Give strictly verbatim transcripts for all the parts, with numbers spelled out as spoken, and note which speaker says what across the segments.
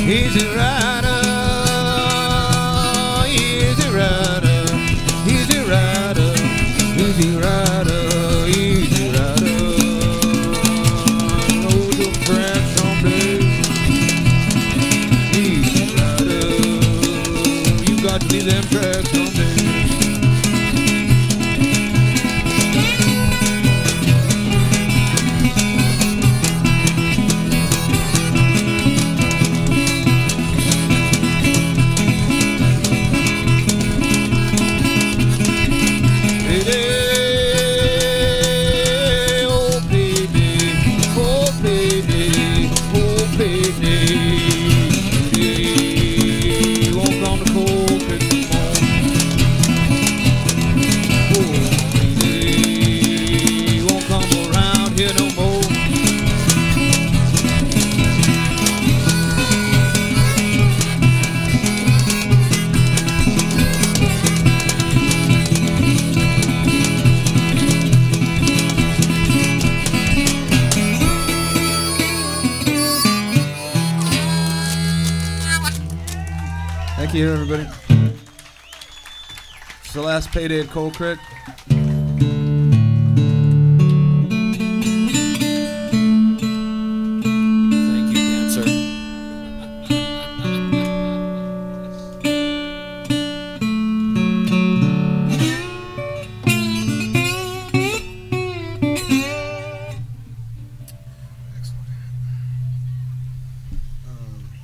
Speaker 1: Easy rider, easy rider, easy rider, easy rider, easy rider. Roll your friends someday. Easy rider, you got to be them tracks someday. Thank you, everybody. It's the last payday at Coal Creek.
Speaker 2: Thank you, dancer.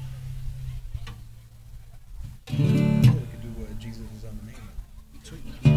Speaker 3: We could do uh, Jesus is on the name. Sweet.